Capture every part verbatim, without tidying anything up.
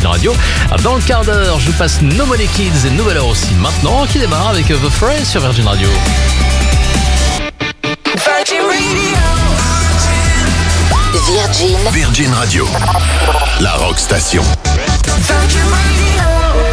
Virgin Radio. Dans le quart d'heure, je vous passe No Money Kids et nouvelle heure aussi maintenant qui démarre avec The Phrase sur Virgin Radio. Virgin Radio. Virgin. Virgin Radio. La rock station. Virgin Radio.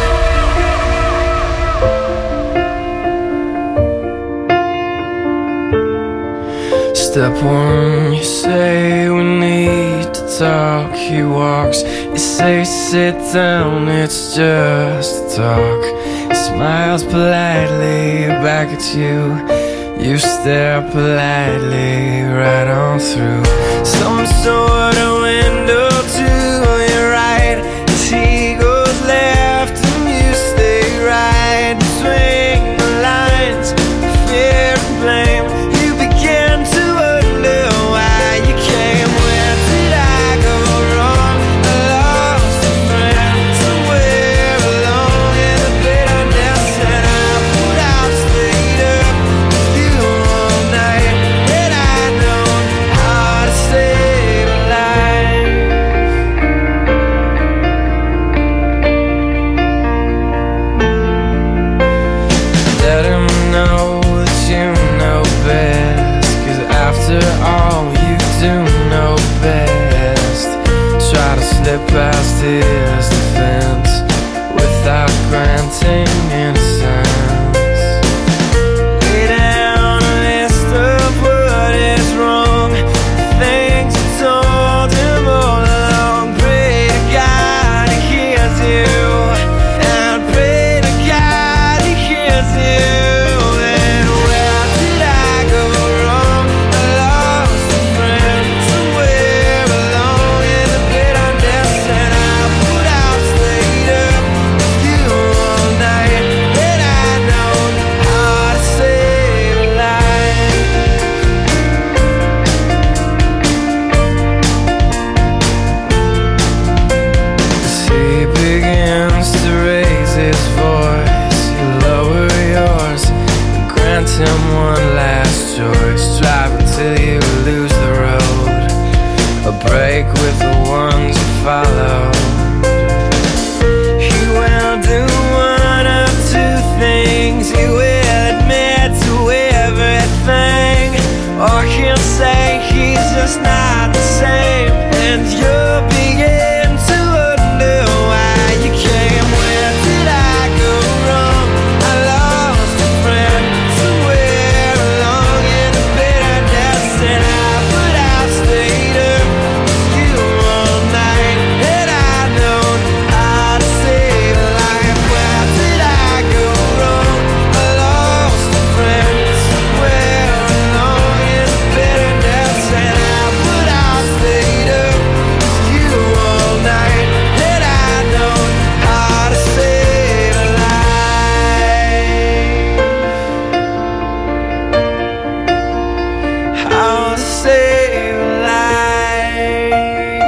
Step one, you say we need to talk. He walks, you say sit down, it's just a talk. He smiles politely back at you. You stare politely right on through some sort of window to your right. As he goes left and you stay right between the lines of fear and blame. You begin to wonder why you came. Where did I go wrong? I lost a friend somewhere along in the bitterness, and I put out stayed up with you all night. And I know how to save a life. Let him know that you know best, 'cause after all you do know best. Try to slip past his defense without granting innocence. Lay down a list of what is wrong, things you told him all along. Pray to God he hears you, and pray to God he hears you. And where did I go wrong? I lost a friend somewhere along in the bitterness, and I put out stayed up with you all night. And I know how to save a life. As he begins to raise his voice, you lower yours and grant him one last choice. Drive until you lose the road, a break with the ones you follow. He will do one of two things. He will admit to everything, or he'll say he's just not the same. And you'll begin to wonder why you came. Where did I go wrong? I lost a friend somewhere along in the bitterness, and I put out stayed up with you all night. And I know how to save a life. Where did I go wrong? I lost a friend somewhere along in the bitterness, and I put out stayed up with you all night. And I know how to save a life. How to save a life.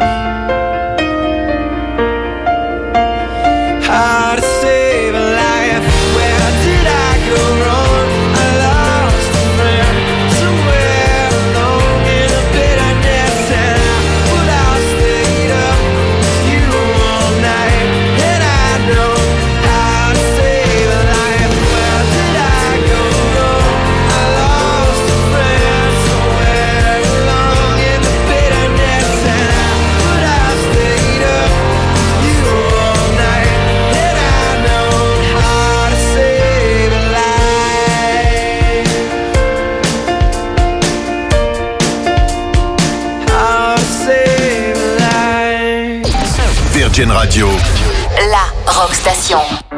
How to save a life. Where did I go wrong? I lost a friend somewhere along in the bitterness, and I put out stayed up with you all night. And I know how to save a life. Where did I go wrong? I lost a friend somewhere along in the bitterness, and I put out stayed up with you all night. And I know how to save a life. How to save a life. Virgin Radio. La rock station.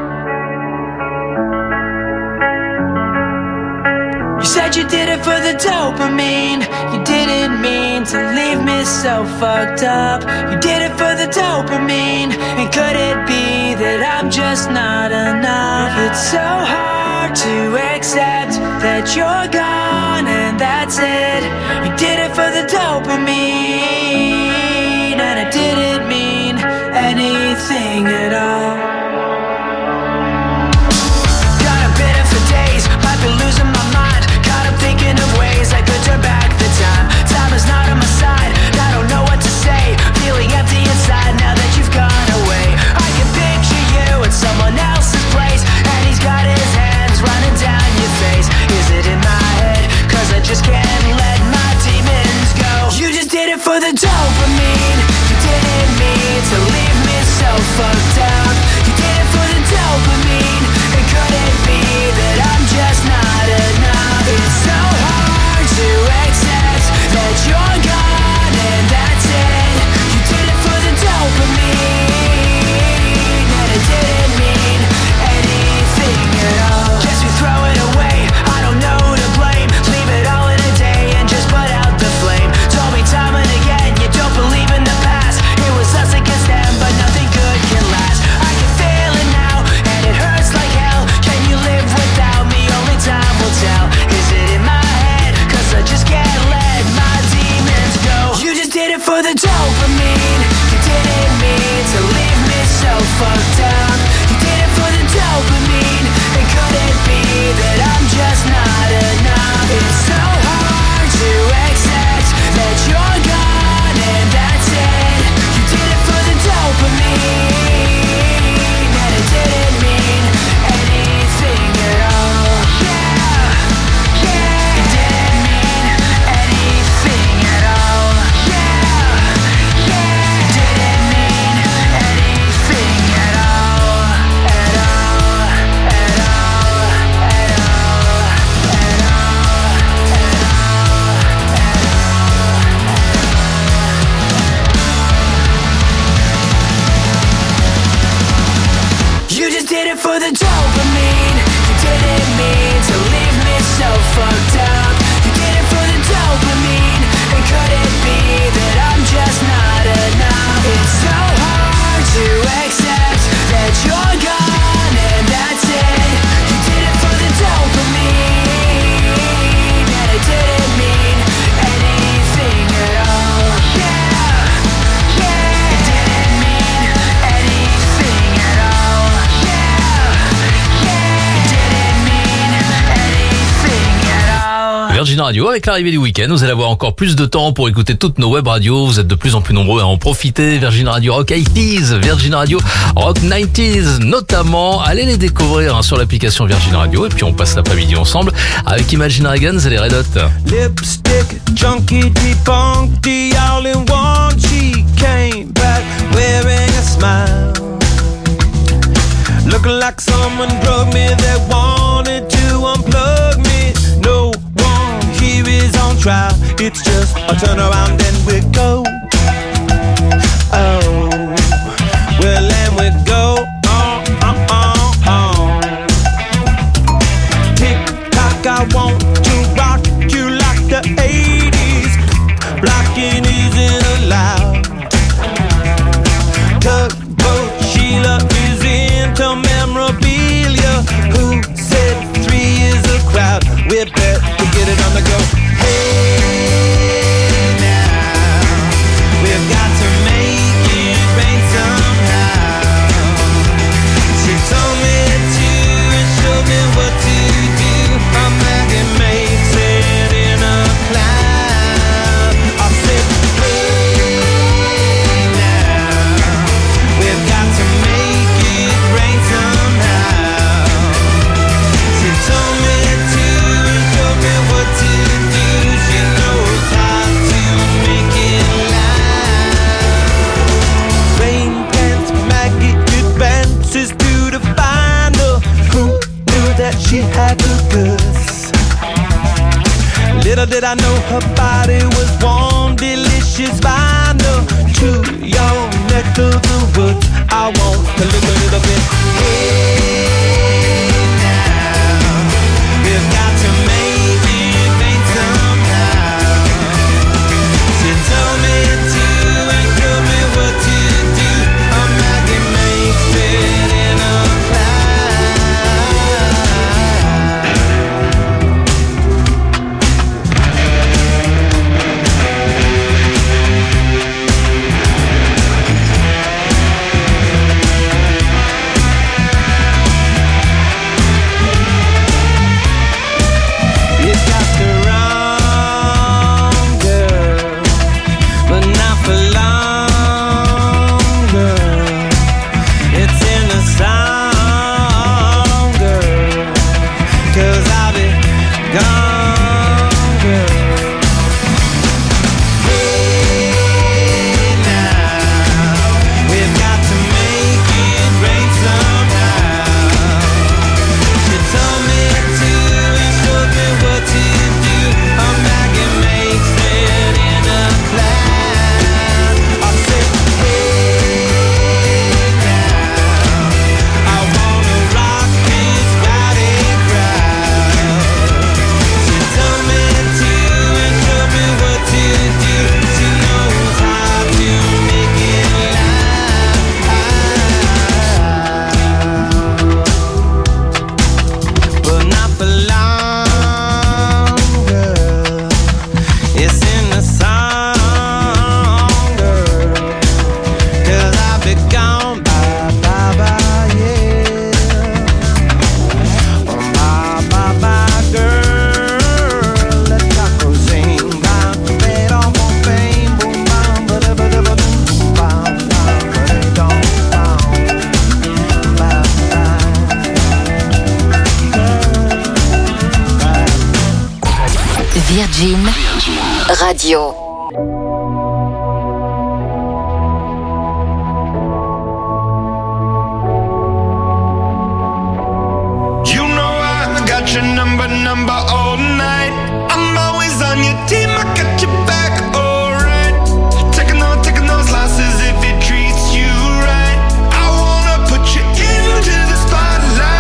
You said you did it for the dopamine. You didn't mean to leave me so fucked up. You did it for the dopamine. And could it be that I'm just not enough? It's so hard to accept that you're gone and that's it. You did it for the dopamine, and it didn't mean anything at all. Got a bitter for days, might be losing my mind. Caught up thinking of ways I could turn back the time. Time is not on my side, I don't know what to say. Feeling empty inside now that you've gone away. for the dopamine. You didn't mean to leave me so fucked up. You did it for the dopamine. And could it be that I'm just not enough? It's so hard to accept that you're gone and that's it. You did it for the dopamine, and it didn't mean anything at all. Yeah, yeah, it didn't mean anything at all. Yeah, yeah, it didn't mean anything at all. Virgin Radio, avec l'arrivée du week-end, vous allez avoir encore plus de temps pour écouter toutes nos web radios. Vous êtes de plus en plus nombreux à en profiter. Virgin Radio Rock eighties, Virgin Radio Rock nineties, notamment. Allez les découvrir hein, sur l'application Virgin Radio. Et puis on passe l'après-midi ensemble avec Imagine Dragons et les Red Hot. Lipstick, junkie, debunked, all in one. She came back wearing a smile, looking like someone drugged me that wanted to unplug me. No one here is on trial. It's just a turn around and we go. Oh, well, and we go on, on, on, on. Tick tock, I want to rock you like the eighties. Blocking isn't allowed. Tugboat Sheila is into memorabilia. Who said three is a crowd? We bet to get it on the go. Hey now, we've got to make it rain somehow. She told me to and showed me what to do. A magnet makes it in a cloud. I said, hey now, we've got to make it rain somehow. She told me to and showed me what to do. She knows how to make it loud. Rain dance, maggot advances to the final. Who knew that she had the goods? Little did I know her body was warm, delicious vinyl. To your neck of the woods, I want to live a little bit. Hey now, we've got to make it rain somehow. She told me to and showed me what to do. A maggot makes it in a you got the wrong girl, but not for long, girl. It's in the song, girl, 'cause I'll be gone, girl. Hey now, we've got to make it rain somehow. She told me to and showed me what to do. A maggot makes it in a cloud. I said, hey now, I wanna rock this rowdy crowd. She told me to and showed me what to do. She knows how to make it loud, but not for long, girl. It's in the song, girl, 'cause I'll be gone, bye, bye, bye, yeah. Oh, bye, bye, bye, girl. Let Taco sing, bye, bye, on my fame, boom, bam, ba-da-ba-da-ba-dum, bam, bam, ba-da-dum, bam, bye, bye. Virgin Radio. You know I got your number, number all night. I'm always on your team, I got your back, alright. Taking those, taking those losses if it treats you right. I wanna put you into the spotlight.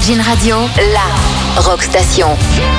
Virgin Radio, la rock station.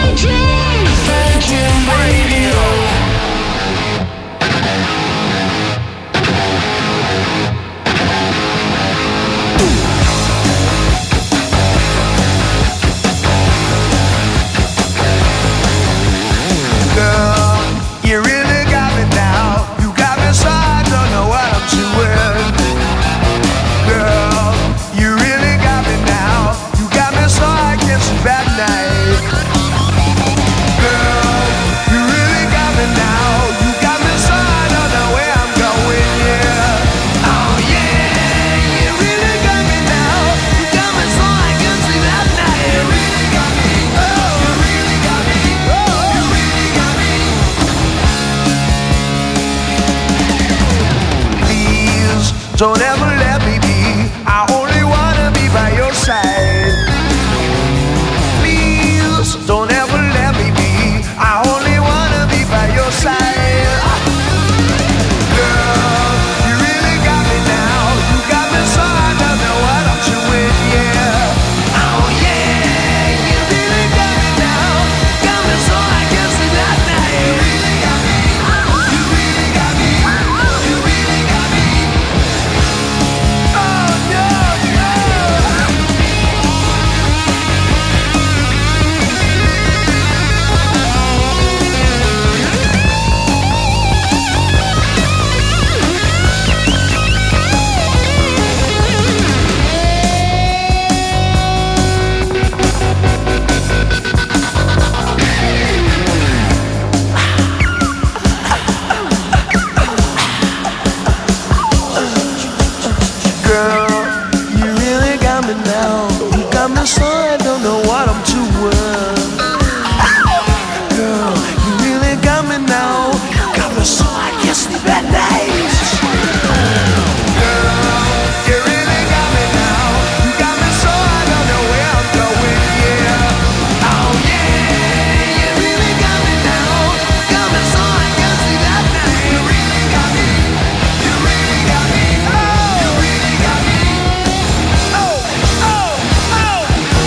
Girl, you really got me now. You got me so I don't know what I'm doing. Girl, you really got me now. You got me so I can't sleep at night. Girl, you really got me now. You got me so I don't know where I'm going, yeah. Oh yeah, you really got me now. You got me so I can't sleep at night. You really got me. Oh, you really got me. Oh, you really got me. Please don't ever let me be. I only wanna be by your side. Please don't ever let me be. I only wanna be by your side. Girl, you really got me now. You got me so I don't know what I'm doing, yeah. Oh yeah, you really got me now. Got me so I can't sleep at night. You really got me. You really got me. You really got me. Oh no, no. Girl, you really got me now. You got me so I don't know what I'm doing. Girl, you really got me now. You got me so I can't sleep at night. Girl, you really got me now. You got me so I don't know where I'm going, yeah. Oh yeah, you really got me now. Got me so I can't sleep at night. You really got me. You really got me. Oh, you really got me. Oh, oh, oh.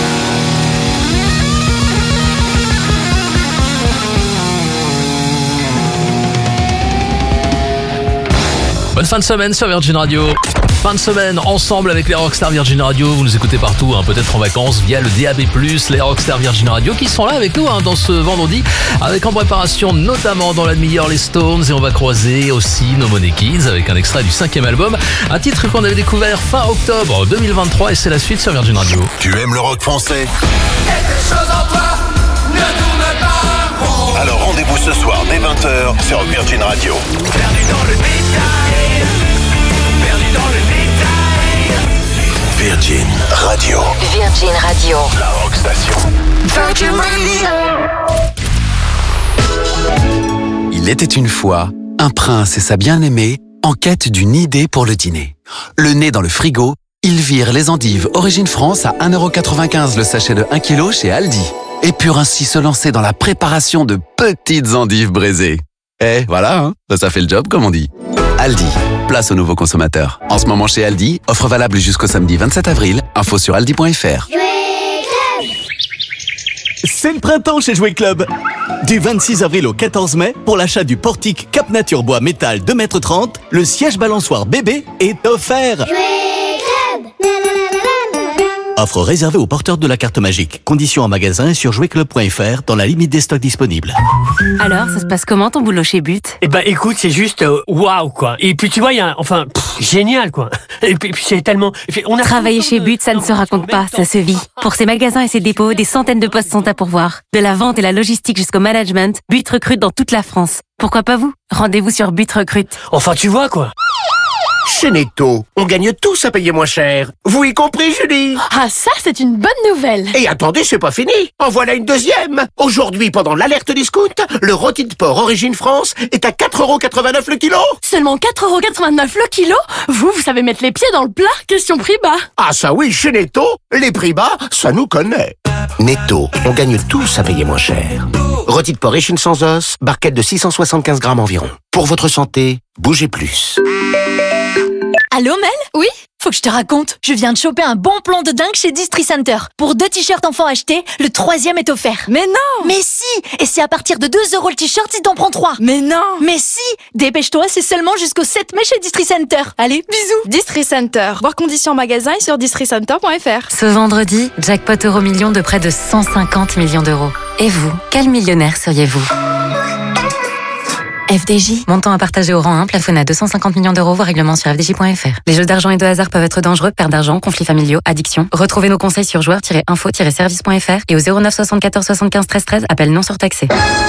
Bonne fin de semaine sur Virgin Radio. Fin de semaine ensemble avec les Rockstars Virgin Radio. Vous nous écoutez partout, hein, peut-être en vacances via le D A B plus, les Rockstars Virgin Radio qui sont là avec nous hein, dans ce vendredi, avec en préparation notamment dans la demi-heure les Stones, et on va croiser aussi No Money Kids avec un extrait du cinquième album, un titre qu'on avait découvert fin octobre deux mille vingt-trois, et c'est la suite sur Virgin Radio. Tu aimes le rock français? Quelque chose en toi ne tourne pas rond. Alors rendez-vous ce soir dès vingt heures sur Virgin Radio. Perdu dans le détail. Perdu dans le détail. Virgin Radio. Virgin Radio. La rock station. Virgin Radio. Il était une fois un prince et sa bien-aimée en quête d'une idée pour le dîner. Le nez dans le frigo, ils virent les endives Origine France à un euro quatre-vingt-quinze le sachet de un kilo chez Aldi et purent ainsi se lancer dans la préparation de petites endives braisées. Eh, voilà, hein, ça, ça fait le job, comme on dit. Aldi, place aux nouveaux consommateurs. En ce moment chez Aldi, offre valable jusqu'au samedi vingt-sept avril. Info sur aldi point fr. C'est le printemps chez Jouet Club. Du vingt-six avril au quatorze mai, pour l'achat du portique Cap Nature Bois Métal deux mètres trente, le siège balançoire bébé est offert. Offre réservée aux porteurs de la carte magique. Conditions en magasin et sur jouet club point fr dans la limite des stocks disponibles. Alors, ça se passe comment ton boulot chez But? Eh ben écoute, c'est juste euh, waouh quoi. Et puis tu vois, il y a un, enfin pff, génial quoi. Et puis, puis c'est tellement on a Travailler chez But, ça ne se raconte pas, ça se vit. Pour ses magasins et ses dépôts, des centaines de postes sont à pourvoir. De la vente et la logistique jusqu'au management, But recrute dans toute la France. Pourquoi pas vous? Rendez-vous sur But recrute. Enfin tu vois quoi. Chez Netto, on gagne tous à payer moins cher. Vous y compris, Julie? Ah, ça, c'est une bonne nouvelle. Et attendez, c'est pas fini. En voilà une deuxième. Aujourd'hui, pendant l'alerte discount, le rôti de porc Origine France est à quatre euros quatre-vingt-neuf le kilo. Seulement quatre euros quatre-vingt-neuf le kilo? Vous, vous savez mettre les pieds dans le plat? Question prix bas. Ah ça oui, chez Netto, les prix bas, ça nous connaît. Netto, on gagne tous à payer moins cher. Rôti de porc échine sans os, barquette de six cent soixante-quinze grammes environ. Pour votre santé, bougez plus. Allô, Mel? Oui? Faut que je te raconte, je viens de choper un bon plan de dingue chez Distri Center. Pour deux t-shirts enfants achetés, le troisième est offert. Mais non! Mais si! Et c'est à partir de deux euros le t-shirt si t'en prends trois. Mais non! Mais si! Dépêche-toi, c'est seulement jusqu'au sept mai chez Distri Center. Allez, bisous! Distri Center. Voir conditions en magasin et sur distri center point f r. Ce vendredi, jackpot euro million de près de cent cinquante millions d'euros. Et vous, quel millionnaire seriez-vous? F D J, montant à partager au rang un, plafonné à deux cent cinquante millions d'euros, voire règlement sur f d j point f r. Les jeux d'argent et de hasard peuvent être dangereux, perte d'argent, conflits familiaux, addiction. Retrouvez nos conseils sur joueurs tiret info tiret service point f r et au zéro neuf soixante-quatorze soixante-quinze treize treize, appel non surtaxé.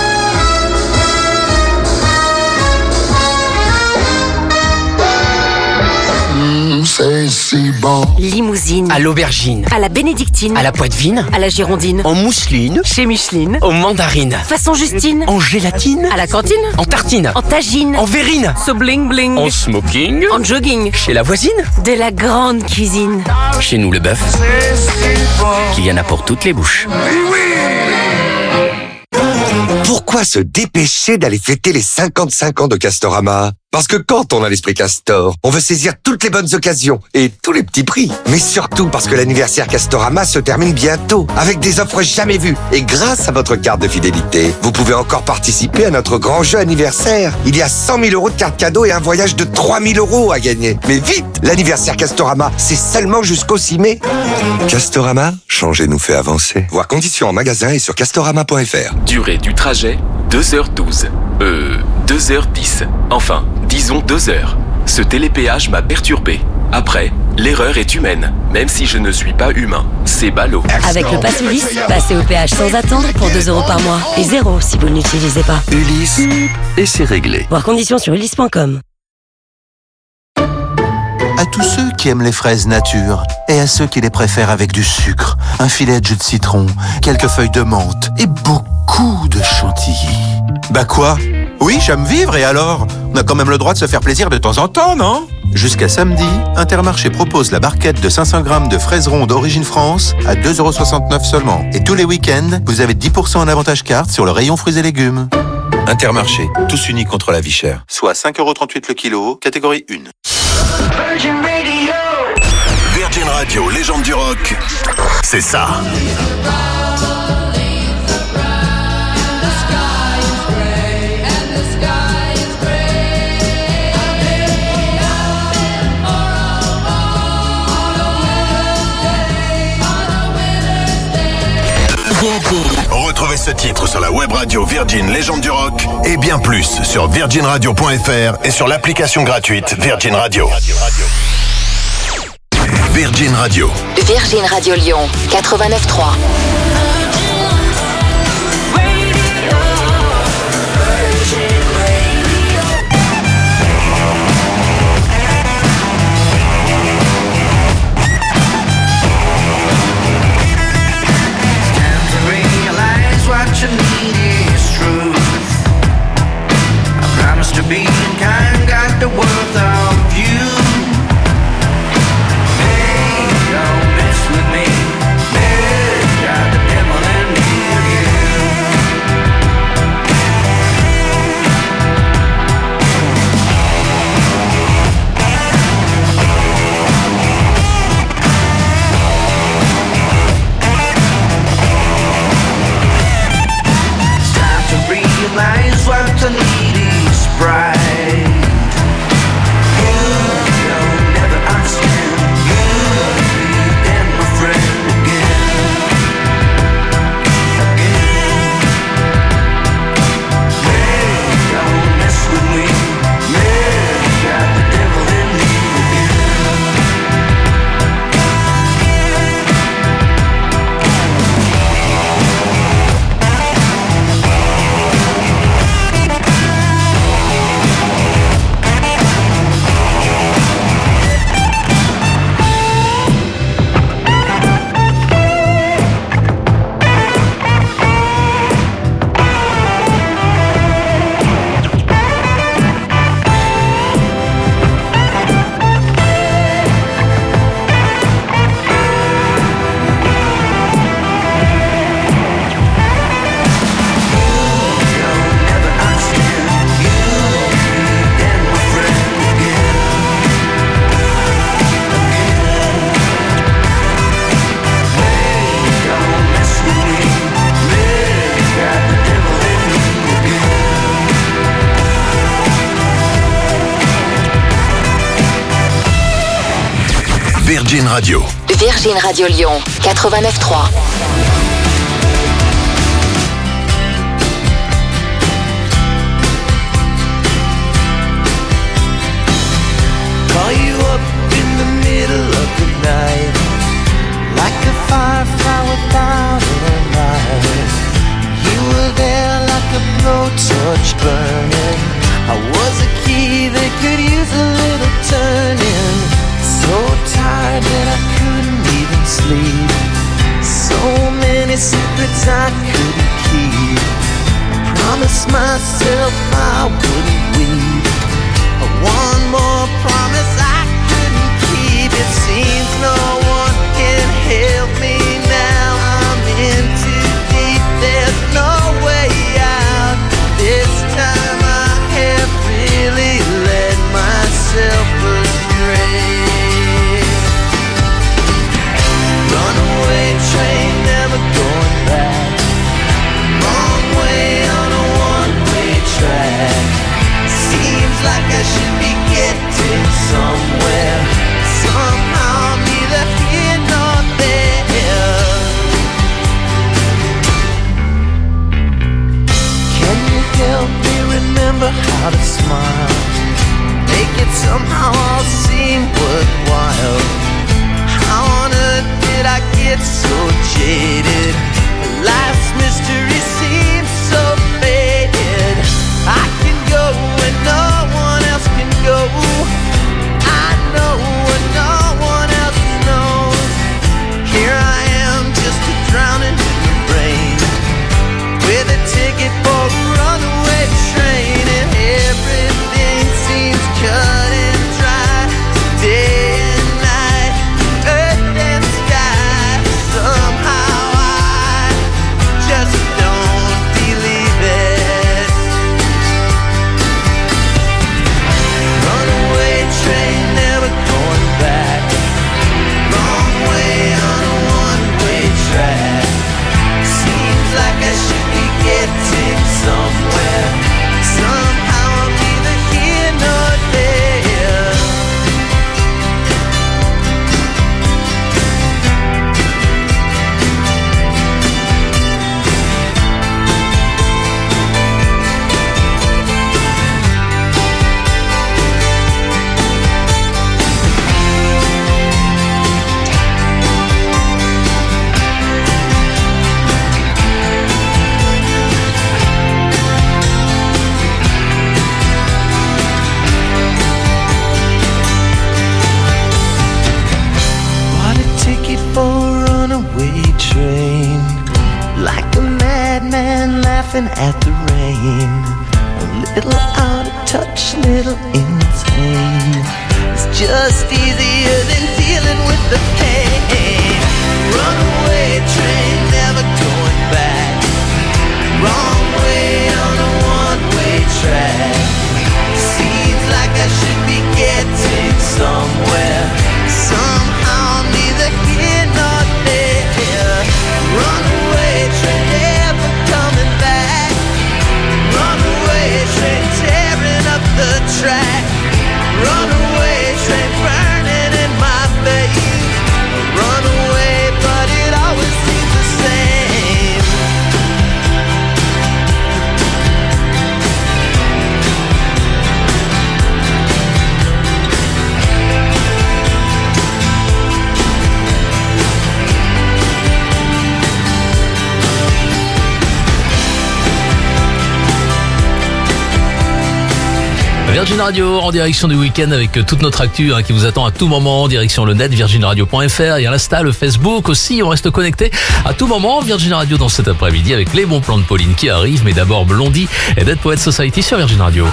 C'est si bon. Limousine. À l'aubergine. À la bénédictine. À la poitevine. À la girondine. En mousseline. Chez Micheline. Aux mandarines. Façon Justine. En gélatine. À la cantine. En tartine. En tagine. En verrine. So bling bling. En smoking. En jogging. Chez la voisine. De la grande cuisine. Chez nous le bœuf. Qu'il y en a pour toutes les bouches. Pourquoi se dépêcher d'aller fêter les cinquante-cinq ans de Castorama? Parce que quand on a l'esprit Castor, on veut saisir toutes les bonnes occasions et tous les petits prix. Mais surtout parce que l'anniversaire Castorama se termine bientôt avec des offres jamais vues. Et grâce à votre carte de fidélité, vous pouvez encore participer à notre grand jeu anniversaire. Il y a cent mille euros de cartes cadeaux et un voyage de trois mille euros à gagner. Mais vite, l'anniversaire Castorama, c'est seulement jusqu'au six mai. Castorama, changer nous fait avancer. Voir conditions en magasin et sur castorama point f r. Durée du trajet, deux heures douze. Euh, deux heures dix. Enfin, disons deux heures. Ce télépéage m'a perturbé. Après, l'erreur est humaine, même si je ne suis pas humain. C'est ballot. Avec le pass Ulysse, passez au péage sans attendre pour deux euros par mois. Et zéro si vous ne l'utilisez pas. Ulysse, et c'est réglé. Voir conditions sur ulysse point com. À tous ceux qui aiment les fraises nature et à ceux qui les préfèrent avec du sucre, un filet de jus de citron, quelques feuilles de menthe et beaucoup de chantilly. Bah quoi? Oui, j'aime vivre et alors? On a quand même le droit de se faire plaisir de temps en temps, non? Jusqu'à samedi, Intermarché propose la barquette de cinq cents grammes de fraises rondes Origine France à deux euros soixante-neuf seulement. Et tous les week-ends, vous avez dix pour cent en avantage carte sur le rayon fruits et légumes. Intermarché, tous unis contre la vie chère. Soit cinq euros trente-huit le kilo, catégorie un. Virgin Radio. Virgin Radio, légende du rock. C'est ça. Retrouvez ce titre sur la web radio Virgin Légende du Rock et bien plus sur virgin radio point f r et sur l'application gratuite Virgin Radio. Virgin Radio. Virgin Radio Lyon, quatre-vingt-neuf trois. What you need is truth. I promise to be kind, got the worth of you. Hey, don't mess with me. Hey, got the Radio. Virgin Radio Lyon, quatre-vingt-neuf trois. Call you up in the middle of the night, like a firefly without a light. You were there like a blowtorch burning. I was a key that could use a little turning. So tired that I couldn't even sleep. So many secrets I couldn't keep. I promised myself I wouldn't weep. One more promise I couldn't keep. It seems no one can help me now. I'm in too deep, there's no way out. This time I have really let myself astray. Runaway train, never going back. Wrong way on a one-way track. Seems like I should be getting somewhere. Somehow I'm neither here nor there. Can you help me remember how to smile? Make it somehow all seem worthwhile. How on earth did I get so jaded? Life's mystery seems so faded. I can go when no one else can go. I know what no one else knows. Here I am, just a drowning in the rain, with a ticket for a runaway train, and everything seems cut and dry. Day and night, earth and sky. Somehow I just don't believe it. Runaway train, never going back. Wrong way on a one-way track. Seems like I should be getting somewhere. Somehow I'm neither here nor there. Bought a ticket for a runaway train, like a madman laughing at the rain. A little out of touch, little insane. It's just easier than dealing with the pain. Runaway train, never going back. Wrong way on a one-way track. Seems like I should be getting somewhere. Somehow I'm neither here nor there. Runaway train, never coming back. Runaway train, tearing up the track. Runaway train, burning in my veins. Runaway, but it always seems the same. Virgin Radio en direction du week-end avec toute notre actu hein, qui vous attend à tout moment. Direction le net, virgin radio point f r. Il y a l'Insta, le Facebook aussi. On reste connecté à tout moment. Virgin Radio dans cet après-midi avec les bons plans de Pauline qui arrivent. Mais d'abord Blondie et Dead Poets Society sur Virgin Radio.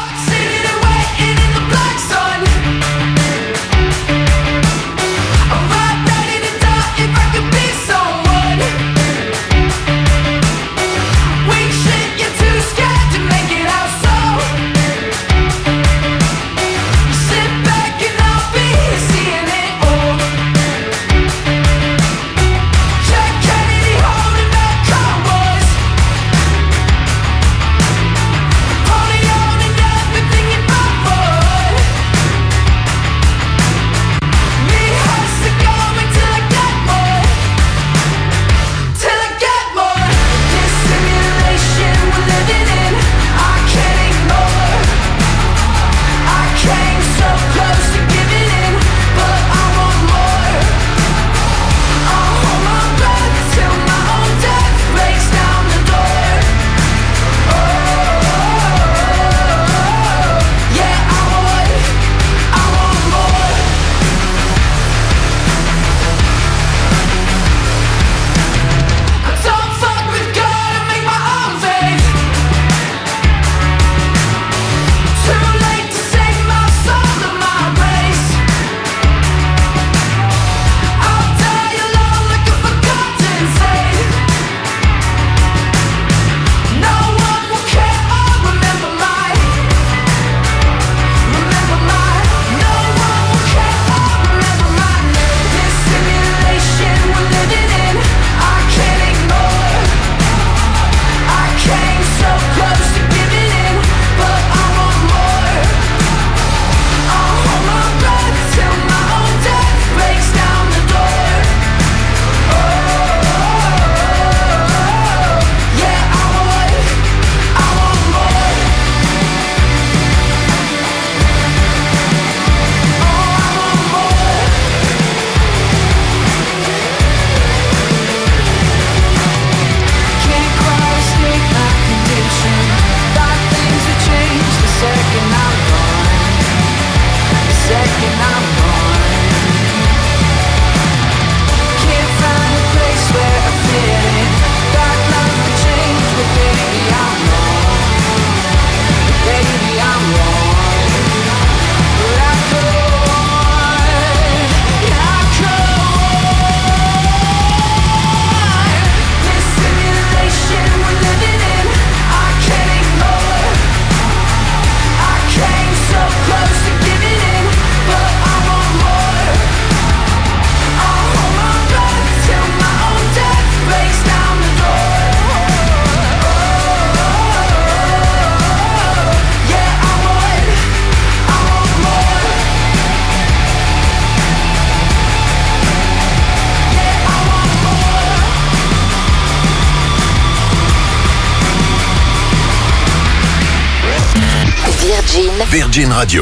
Holding on and nothing Virgin. Virgin Radio.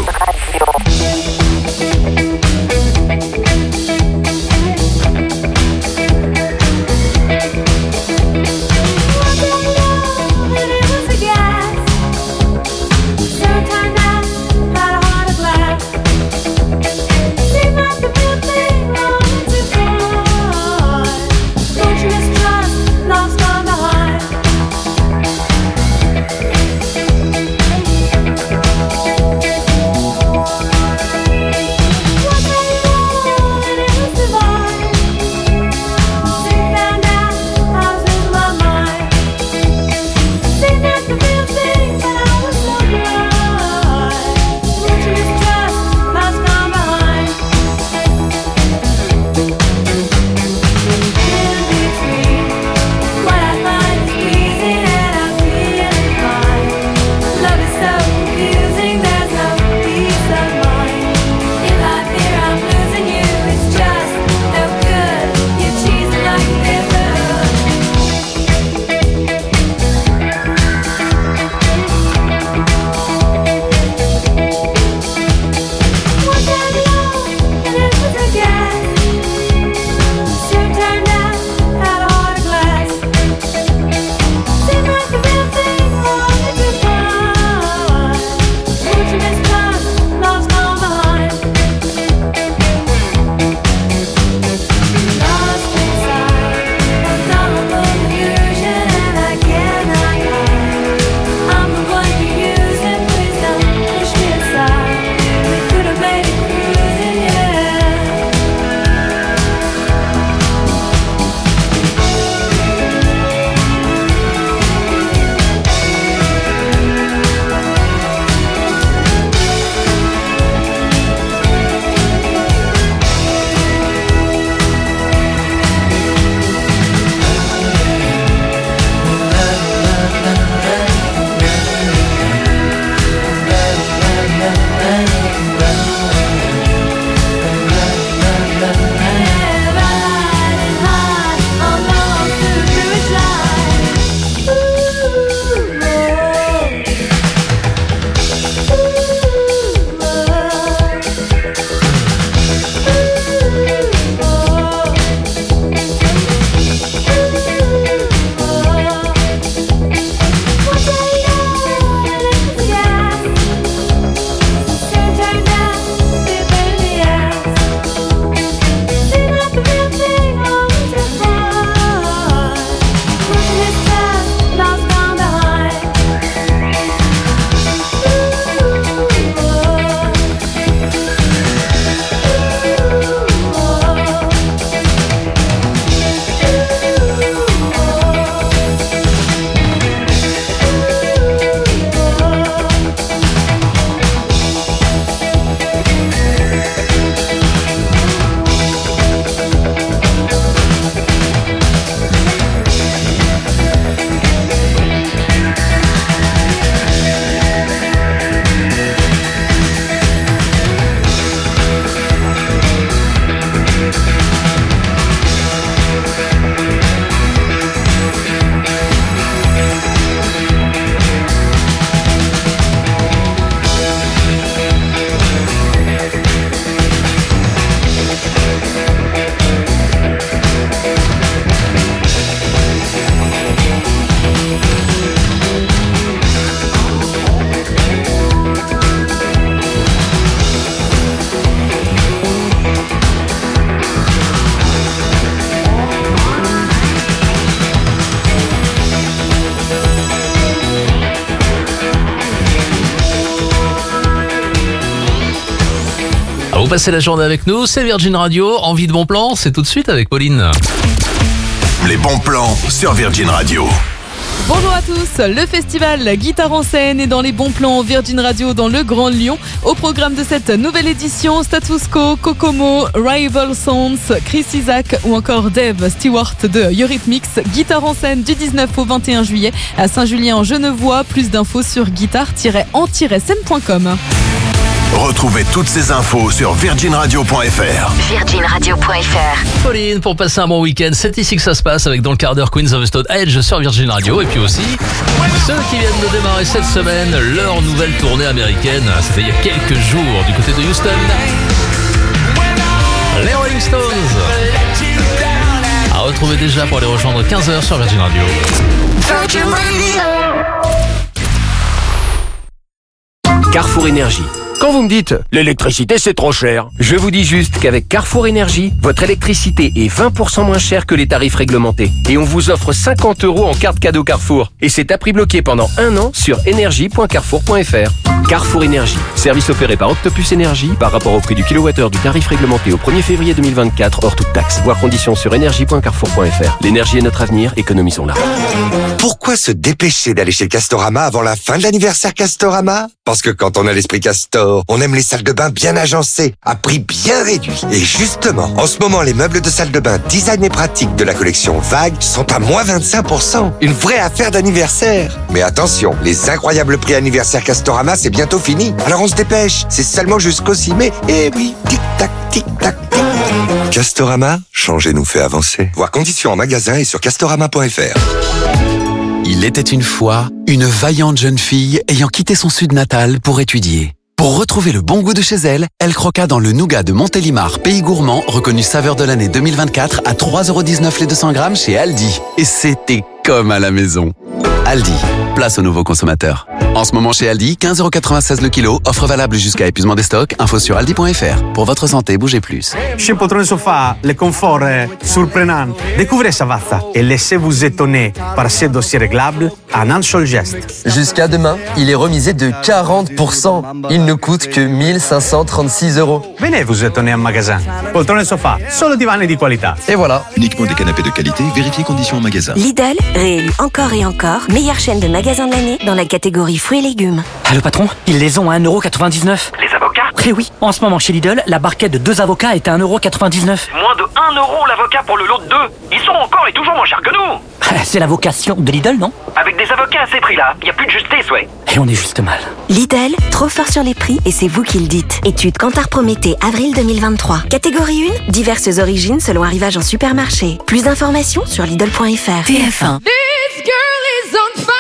Vous passez la journée avec nous, c'est Virgin Radio. Envie de bons plans, c'est tout de suite avec Pauline. Les bons plans sur Virgin Radio. Bonjour à tous, le festival Guitare en scène est dans les bons plans Virgin Radio dans le Grand Lyon. Au programme de cette nouvelle édition, Status Quo, Kokomo, Rival Sons, Chris Isaac ou encore Dave Stewart de Eurythmics. Guitare en scène du dix-neuf au vingt et un juillet à Saint-Julien-en-Genevois. Plus d'infos sur guitare tiret en tiret scène point com. Retrouvez toutes ces infos sur virgin radio point f r. virgin radio point f r. Pauline, pour passer un bon week-end, c'est ici que ça se passe avec dans le quart d'heure Queens of the Stone Age sur Virgin Radio. Et puis aussi, ceux qui viennent de démarrer cette semaine leur nouvelle tournée américaine. C'était il y a quelques jours du côté de Houston. Les Rolling Stones. À retrouver déjà pour les rejoindre quinze heures sur Virgin Radio. Virgin Radio. Carrefour Énergie. Quand vous me dites « l'électricité c'est trop cher », je vous dis juste qu'avec Carrefour Énergie, votre électricité est vingt pour cent moins chère que les tarifs réglementés. Et on vous offre cinquante euros en carte cadeau Carrefour. Et c'est à prix bloqué pendant un an sur énergie point carrefour point f r. Carrefour Énergie, service opéré par Octopus Énergie par rapport au prix du kilowattheure du tarif réglementé au premier février deux mille vingt-quatre hors toute taxe. Voir conditions sur énergie point carrefour point f r. L'énergie est notre avenir, économisons-la. Pourquoi se dépêcher d'aller chez Castorama avant la fin de l'anniversaire Castorama? Parce que quand on a l'esprit Castor, on aime les salles de bain bien agencées, à prix bien réduit. Et justement, en ce moment, les meubles de salle de bain design et pratique de la collection Vague sont à moins vingt-cinq pour cent. Une vraie affaire d'anniversaire. Mais attention, les incroyables prix anniversaire Castorama, c'est bientôt fini. Alors on se dépêche, c'est seulement jusqu'au six mai. Et oui, tic-tac, tic-tac, tic. Castorama, changer nous fait avancer. Voir conditions en magasin et sur castorama point f r. Il était une fois une vaillante jeune fille ayant quitté son sud natal pour étudier. Pour retrouver le bon goût de chez elle, elle croqua dans le nougat de Montélimar, pays gourmand, reconnu saveur de l'année deux mille vingt-quatre à trois euros dix-neuf les deux cents grammes chez Aldi. Et c'était comme à la maison. Aldi, place aux nouveaux consommateurs. En ce moment chez Aldi, quinze euros quatre-vingt-seize le kilo, offre valable jusqu'à épuisement des stocks, info sur aldi point f r. Pour votre santé, bougez plus. Chez Poltrone Sofa, le confort est surprenant. Découvrez Savazza et laissez-vous étonner par ses dossiers réglables en un seul geste. Jusqu'à demain, il est remisé de quarante pour cent. Il ne coûte que mille cinq cent trente-six euros. Venez vous étonner en magasin. Poltrone Sofa, solo divani di qualità. Et voilà. Uniquement des canapés de qualité, vérifiez conditions en magasin. Lidl, réélu encore et encore, meilleure chaîne de magasins de l'année dans la catégorie fruits et légumes. Allô patron, ils les ont à un euro quatre-vingt-dix-neuf. Les avocats? Eh oui, en ce moment chez Lidl, la barquette de deux avocats est à un euro quatre-vingt-dix-neuf. Moins de un euro l'avocat pour le lot de deux. Ils sont encore et toujours moins chers que nous. C'est la vocation de Lidl, non? Avec des avocats à ces prix-là, il n'y a plus de justesse, ouais. Et on est juste mal. Lidl, trop fort sur les prix et c'est vous qui le dites. Étude Kantar Prométhée, avril deux mille vingt-trois. Catégorie un, diverses origines selon arrivage en supermarché. Plus d'informations sur lidl point f r. T F un. This girl is on fire.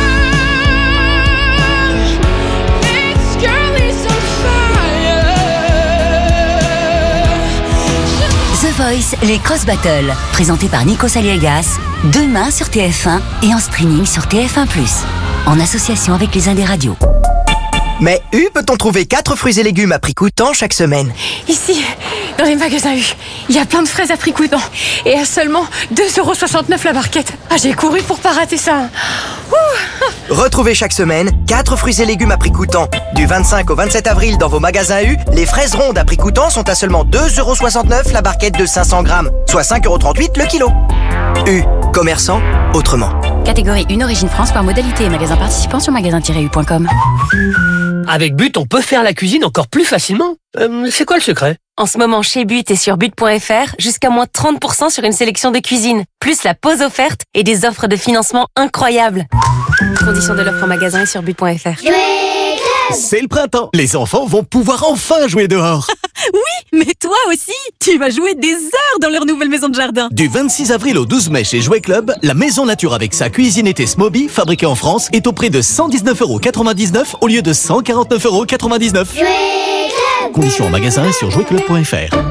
The Voice, les Cross Battles, présenté par Nico Saliegas, demain sur T F un et en streaming sur T F un plus, en association avec les Indes Radios. Mais U peut-on trouver quatre fruits et légumes à prix coûtant chaque semaine? Ici, dans les magasins U, il y a plein de fraises à prix coûtant et à seulement deux euros soixante-neuf la barquette. Ah, j'ai couru pour pas rater ça. Ouh. Retrouvez chaque semaine quatre fruits et légumes à prix coûtant. Du vingt-cinq au vingt-sept avril dans vos magasins U, les fraises rondes à prix coûtant sont à seulement deux euros soixante-neuf la barquette de cinq cents grammes, soit cinq euros trente-huit le kilo. U, commerçant autrement. Catégorie une Origine France par modalité et magasin participant sur magasin tiret u point com. Avec But, on peut faire la cuisine encore plus facilement. Euh, c'est quoi le secret? En ce moment, chez But et sur but point f r, jusqu'à moins trente pour cent sur une sélection de cuisine, plus la pause offerte et des offres de financement incroyables. Conditions de l'offre en magasin et sur but point f r. C'est le printemps. Les enfants vont pouvoir enfin jouer dehors. Oui, mais toi aussi, tu vas jouer des heures dans leur nouvelle maison de jardin. Du vingt-six avril au douze mai chez Jouet Club, la maison nature avec sa cuisine été Smoby, fabriquée en France, est au prix de cent dix-neuf euros quatre-vingt-dix-neuf au lieu de cent quarante-neuf euros quatre-vingt-dix-neuf. Conditions en magasin et sur jouet club point f r.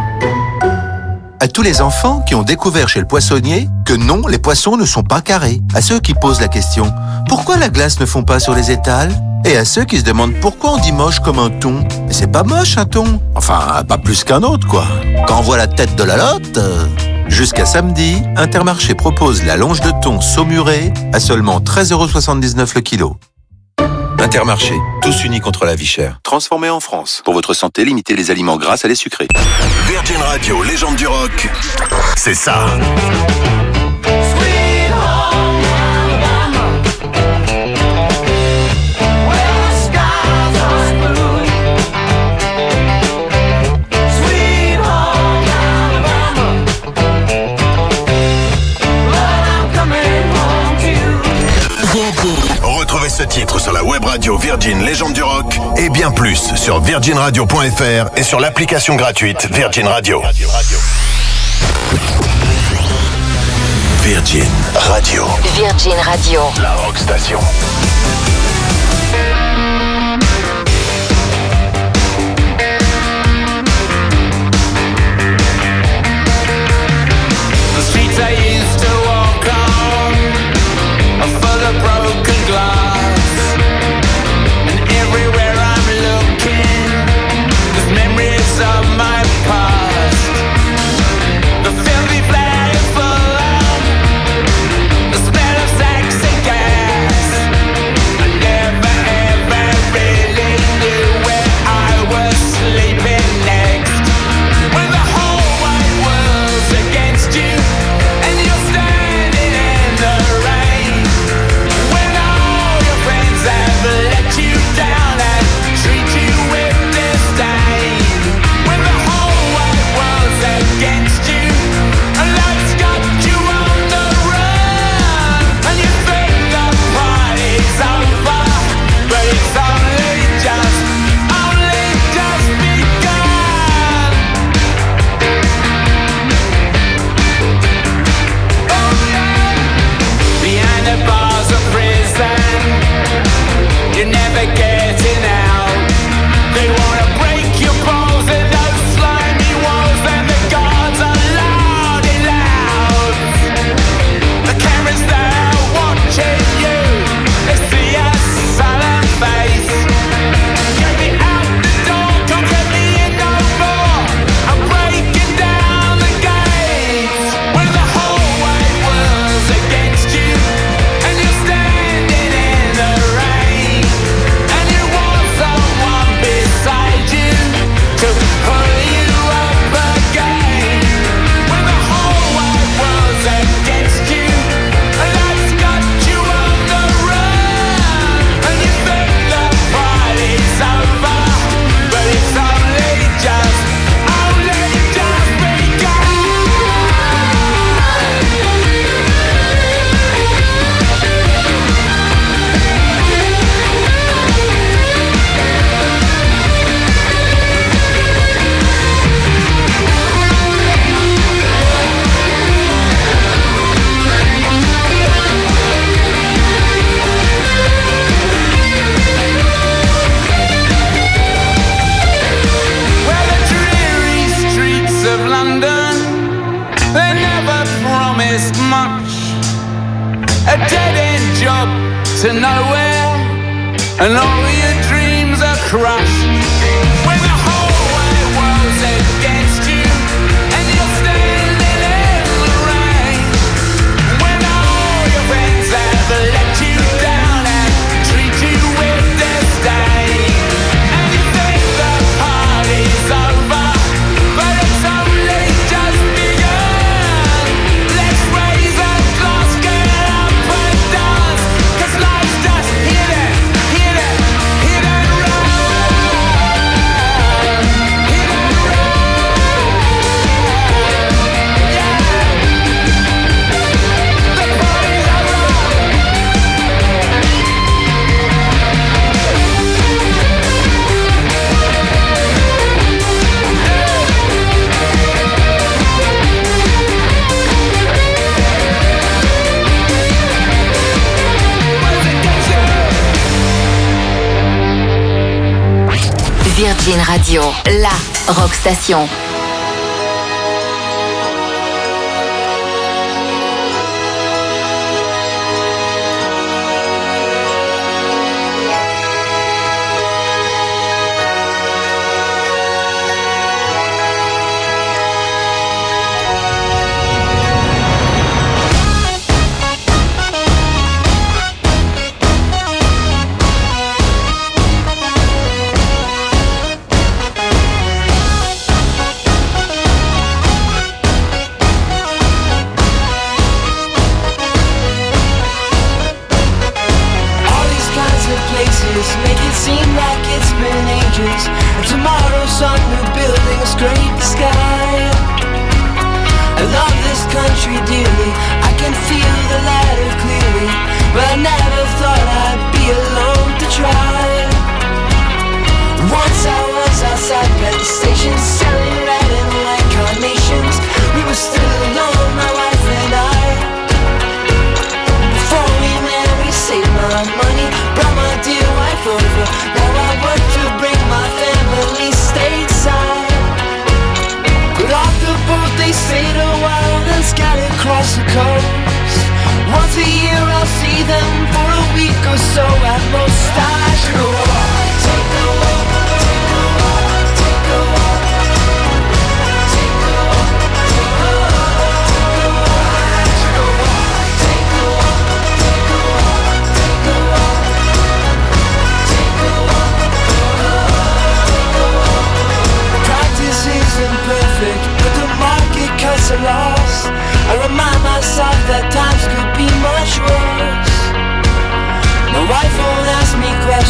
À tous les enfants qui ont découvert chez le poissonnier que non, les poissons ne sont pas carrés. À ceux qui posent la question « Pourquoi la glace ne fond pas sur les étals ?» Et à ceux qui se demandent pourquoi on dit moche comme un thon. Mais c'est pas moche un thon. Enfin, pas plus qu'un autre, quoi. Quand on voit la tête de la lotte... euh, Jusqu'à samedi, Intermarché propose la longe de thon saumurée à seulement treize euros soixante-dix-neuf le kilo. Intermarché, tous unis contre la vie chère. Transformé en France. Pour votre santé, limitez les aliments gras à les sucrés. Virgin Radio, légende du rock, c'est ça. ce titre sur la web radio Virgin Légende du Rock et bien plus sur virgin radio point f r et sur l'application gratuite Virgin Radio. Virgin Radio. Virgin Radio. La Rock Station. The streets I used to walk on are full of broken glass, and everywhere I'm looking, there's memories of my past. The filthy flag full of the smell of sexy gas. I never ever really knew where I was sleeping next. When the whole wide world's against you, and you're standing in the rain. When all your friends have let you down and treat you with disdain. When the whole wide world's against you, and life's got you on the run, and you think the party's over, but it's only just, only just begun. Behind the bars of prison, you're never getting out. They wanna break your bones in those slimy walls, and the guards are loud and loud. The cameras there watching you, they see a sullen face. Get me out the door, don't let me in no more. I'm breaking down the gates. When the whole wide world's against you, and you're standing in the rain, and you want someone beside you to pull you up again. When the whole wide world's against you, and life's got you on the run, and you think the party's over, but it's only just, only just begun. Well, the dreary streets of London, they never promised much. A dead-end job to nowhere, and all your dreams are crushed. When the whole wide world's against you, and you're standing in the rain. When all your friends have let you down and treat you with disdain. And you think the party's over, but it's only just begun. Let's raise a glass, get up and dance, 'cause life's just hit it, hit it, hit and run. Hit and Virgin Radio, la rock station. country dearly. I can feel the ladder clearly, but I never thought I'd be alone.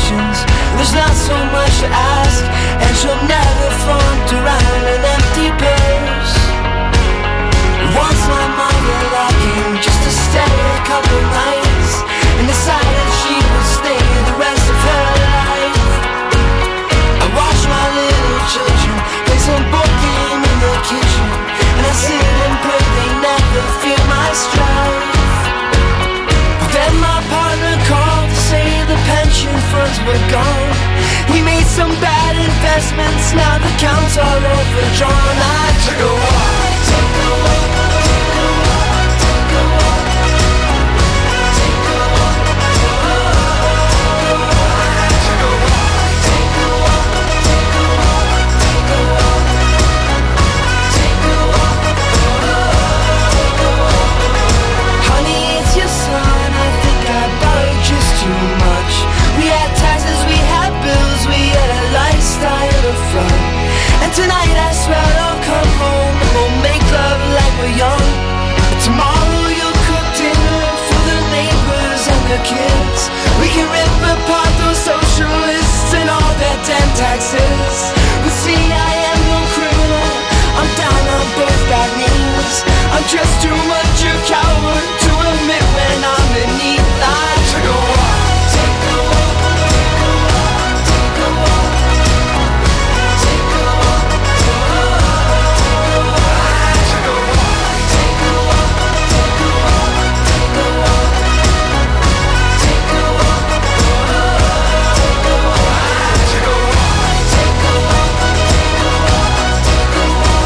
questions. There's not so much to ask, and she'll never flaunt around an empty purse. Once my mother lacking just to stay a couple nights, and decided she would stay the rest of her life. I watch my little children play some board game in the kitchen, and I sit and pray they never feel my strife. But then my partner called to say the pension funds were gone. We made some bad investments, now the accounts are overdrawn. I took a walk, took a walk, took a walk, took a walk, take a walk, take a walk, take a walk, take a walk, take a walk, take a walk, take a walk, take a walk. Honey, it's your son, I think I borrowed just too much. We had taxes, we had bills, we had a lifestyle of fun. And tonight I swear I'll come home and we'll make love like we're young. But tomorrow you'll cook dinner for the neighbors and the kids. We can rip apart those socialists and all their damn taxes. But see, I am no criminal, I'm down on both bad knees. I'm just too much a coward to admit when I'm beneath. I took a walk, take a walk, take a walk, take a walk, take a walk, take a walk, take a walk, take a walk, take a walk, take a walk, take a walk, take a walk, take a walk, take a walk, take a walk.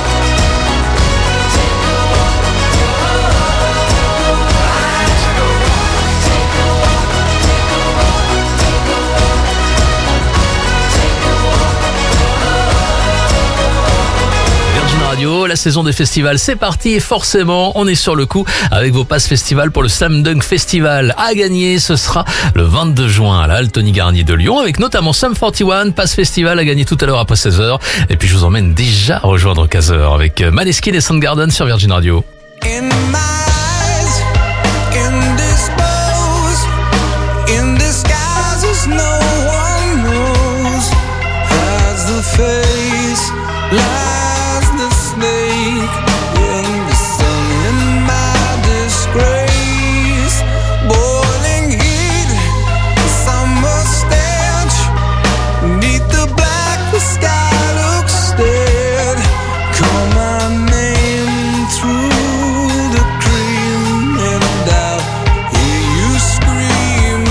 Virgin Radio, la saison des festivals, c'est parti et forcément, on est sur le coup avec vos passes festival pour le Slam Dunk Festival. À gagner, ce sera le vingt-deux juin à la halle Tony Garnier de Lyon avec notamment Sum quarante et un, passe festival à gagner tout à l'heure après seize heures. Et puis je vous emmène déjà rejoindre Kazer avec Maneskin et Soundgarden sur Virgin Radio. In my eyes, indisposed, in disguises no one knows. Hides the face, lies the snake in the sun. In my disgrace, boiling heat, summer stench. Neath the black, the sky looks dead. Call my name through the cream, and I'll hear you scream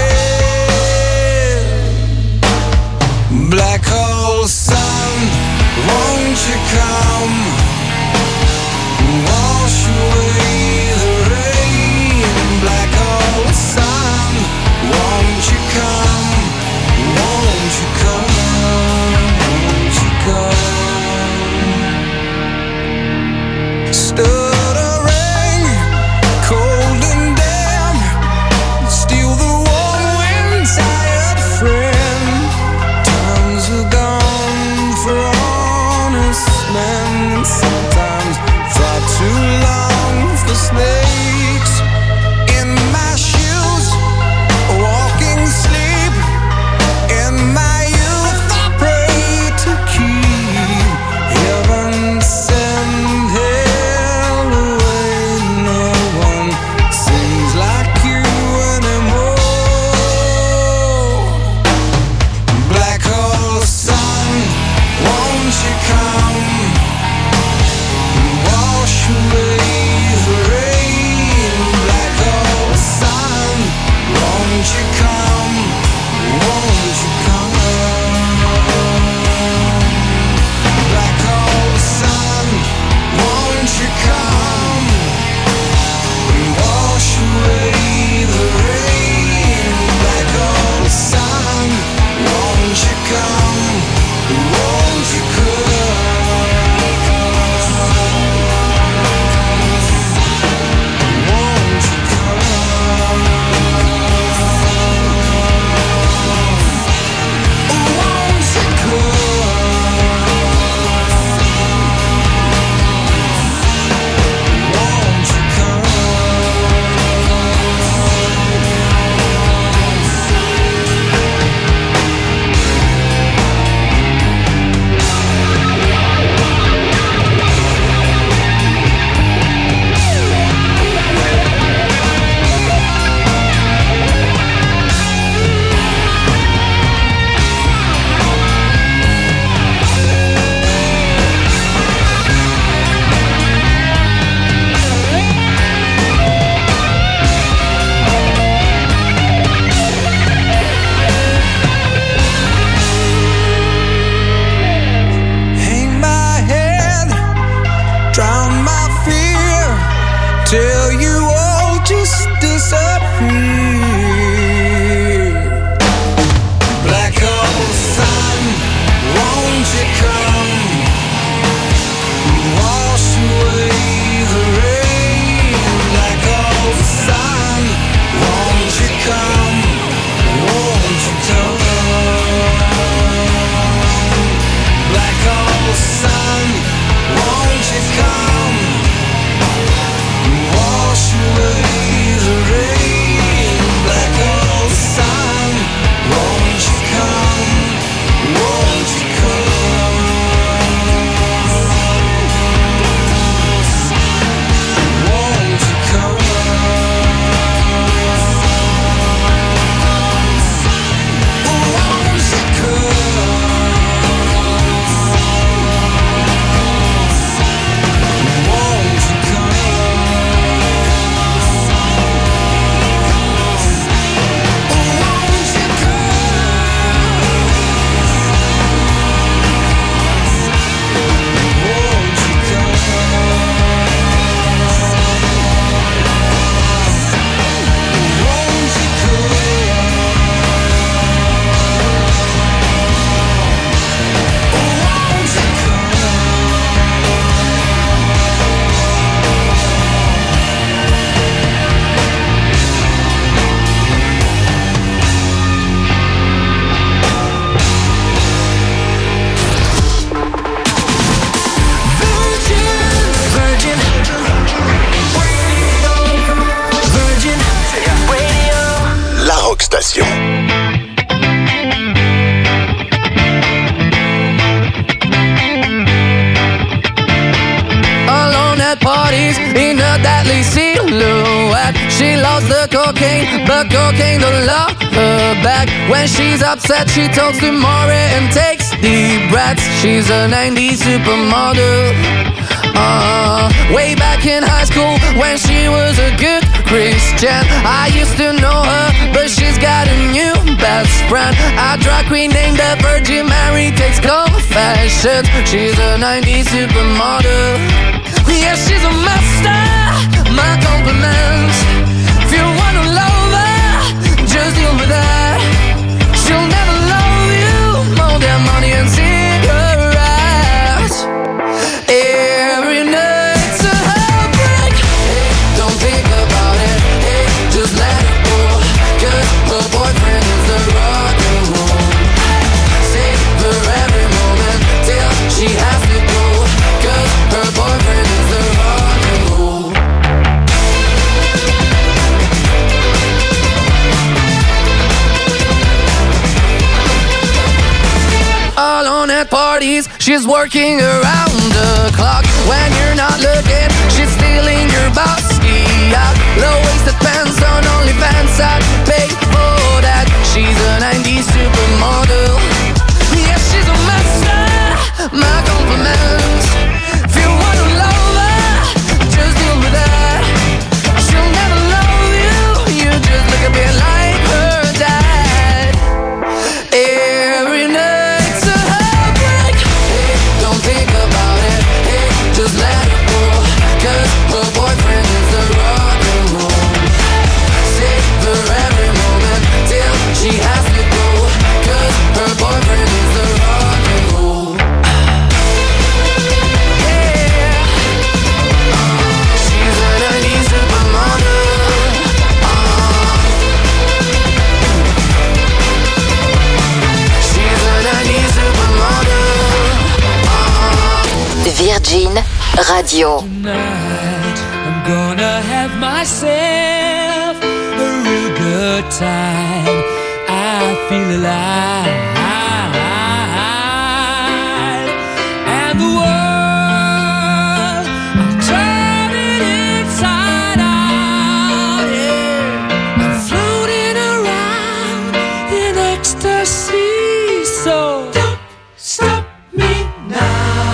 again. Black hole sun, won't you come? Wash away the rain. Black hole sun, won't you come? Won't you come? Won't you come? Stuttering, cold and damp, steal the warm wind, tired friend. Times are gone for honest men. Sometimes far too long for snakes. In my shoes, walking sleep. In my youth, I pray to keep heaven send hell away. No one sings like you anymore. Black hole sun, won't you come? Wash away the rain. Black hole sun, won't you come? Won't you come? Black hole sun, won't you come? Wash away the rain. Black hole sun, won't you come? Won't you come? Won't you come? station. Alone at parties in a deadly silhouette. She loves the cocaine, but cocaine don't love her back. When she's upset, she talks to Maury and takes deep breaths. She's a nineties supermodel. Uh, way back in high school when she was a good Christian, I used to know her, but she's got a new best friend, a drag queen named the Virgin Mary, takes confessions. She's a nineties supermodel. Yeah, she's a master, my compliments. If you wanna love her, just deal with her. She'll never love you more than money and cigarettes. Every night's a heartbreak. Hey, don't think about it. Hey, just let it go. 'Cause her boyfriend is the rock and roll. Save her every moment till she has to go. 'Cause her boyfriend is the rock and roll. Alone at parties, she's working around the clock. When you're not looking, she's stealing your bossy out. Low-waisted pants on OnlyFans, I'd pay for that. She's a nineties supermodel. Yeah, she's a master, my compliments. If you wanna love her, just deal with her. She'll never love you, you just look a bit like her dad. Every night's a heartbreak. Hey, don't think about it. Hey, just let it go. 'Cause her boyfriend is the rock and roll. Save her every moment till she has to go. 'Cause her boyfriend is the rock and roll. Yeah. She's a nineties supermodel. She's a nineties supermodel. Virgin Radio. Tonight, I'm gonna have myself a real good time. I feel alive. And the world, I'll turn it inside out. Yeah. I'm floating around in ecstasy. So don't stop me now.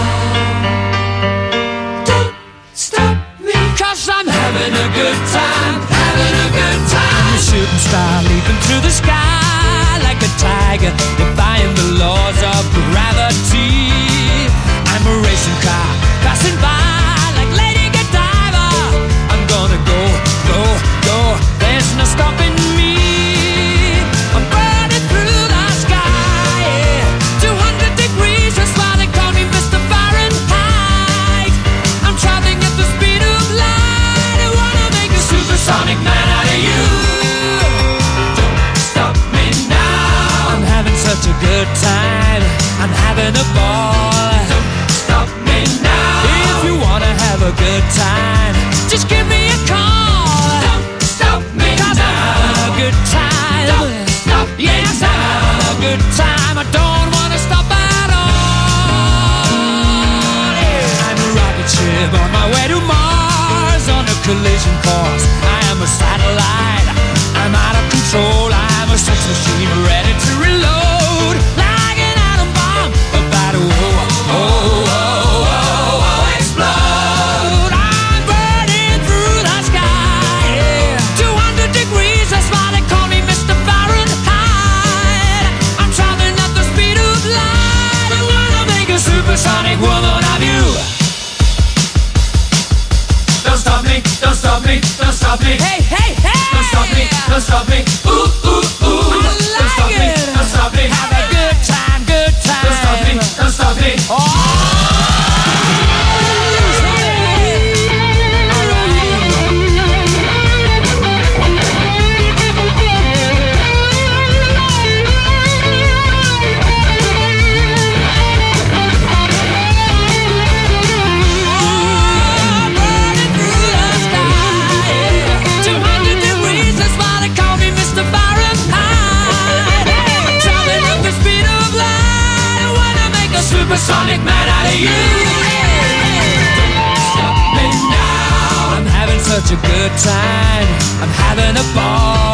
Stop me, 'cause I'm having a good time, having a good time. I'm a shooting star leaping through the sky like a tiger, defying the laws of gravity. I'm a racing car passing by like Lady Godiva. I'm gonna go, go, go. There's no stopping me. I'm burning through the sky, yeah. two hundred degrees, that's why they call me Mister Fahrenheit. I'm traveling at the speed of light. I wanna make a supersonic man out of you. Don't stop me now. I'm having such a good time. I'm having a ball. Don't stop me now. If you wanna have a good time, just give me a call. Don't stop me 'cause now. I'm having a good time. Don't stop me yes, now. I'm having a good time. I don't wanna stop at all. Yeah. I'm a rocket ship on my way to Mars on a collision course. I am a satellite. I'm out of control. I'm a sex machine ready to reload. Like an atom bomb about to oh, oh, oh, oh, oh, explode. I'm burning through the sky. Yeah. two hundred degrees, that's why they call me Mister Fahrenheit. I'm traveling at the speed of light. I wanna make a supersonic woman of you. Don't stop me, don't stop me, don't stop me. Hey, hey, hey! Don't stop me, don't stop me. Ooh, ooh, ooh. I like don't stop it. me, don't stop me. Have a good time, good time. Don't stop me, don't stop me. Oh! two hundred degrees, that's why they call me Mister Fahrenheit. Sonic man out of you. Don't stop me now. I'm having such a good time. I'm having a ball.